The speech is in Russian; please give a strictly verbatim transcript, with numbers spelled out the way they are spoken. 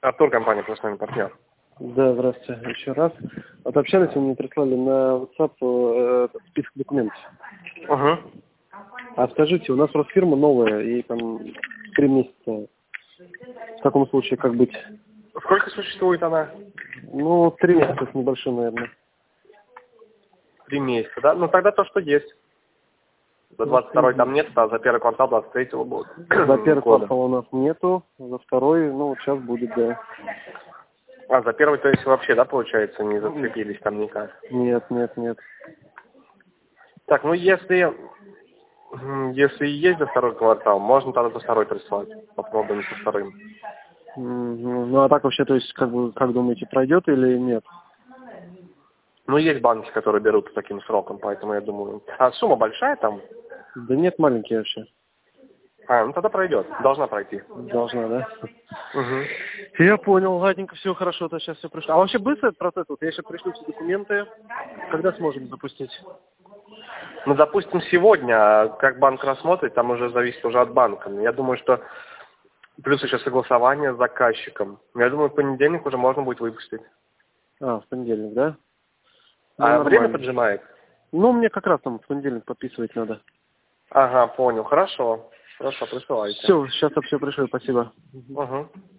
Артур, компания «Плюсный партнер». Да, здравствуйте еще раз. Вот общались, вы мне прислали на WhatsApp э, список документов. Угу. А скажите, у нас просто фирма новая, и там три месяца. В таком случае как быть? Сколько существует она? Ну, три месяца с небольшим, наверное. Три месяца, да? Ну тогда то, что есть. За двадцать второй там нет, а за первый квартал двадцать третьего будет. За первый года. квартал у нас нету, за второй, ну, вот сейчас будет, да. А, за первый, то есть вообще, да, получается, не зацепились там никак? Нет, нет, нет. Так, ну если, м, если и есть за второй квартал, можно тогда за второй прислать. Попробуем со вторым. Мгм. Ну, а так вообще, то есть, как вы, как думаете, пройдет или нет? Ну, есть банки, которые берут с таким сроком, поэтому я думаю... А сумма большая там? Да нет, маленький вообще. А, ну тогда пройдет. Должна пройти. Должна, да? Угу. Я понял, ладненько, все хорошо, то сейчас все пришло. А вообще быстро этот процесс? Вот я еще пришлю все документы. Когда сможем запустить? Ну, допустим, сегодня, а как банк рассмотрит, там уже зависит уже от банка. Я думаю, что плюс еще согласование с заказчиком. Я думаю, в понедельник уже можно будет выпустить. А, в понедельник, да? Ну, А время нормально. поджимает? Ну, мне как раз там в понедельник подписывать надо. Ага, понял. Хорошо. Хорошо, присылайте. Все, сейчас все пришлю, спасибо. Угу.